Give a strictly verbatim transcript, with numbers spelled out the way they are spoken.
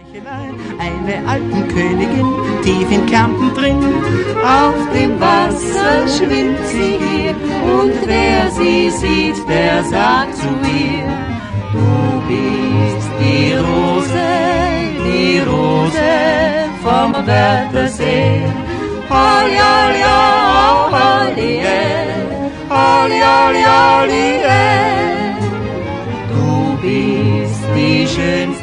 Eine alten Königin, tief in Kärnten drin, auf dem Wasser schwimmt sie hier, und wer sie sieht, der sagt zu ihr, du bist die Rose, die Rose vom Wörthersee. Holly, holly, holly, holly, holly, holly, du bist die schönste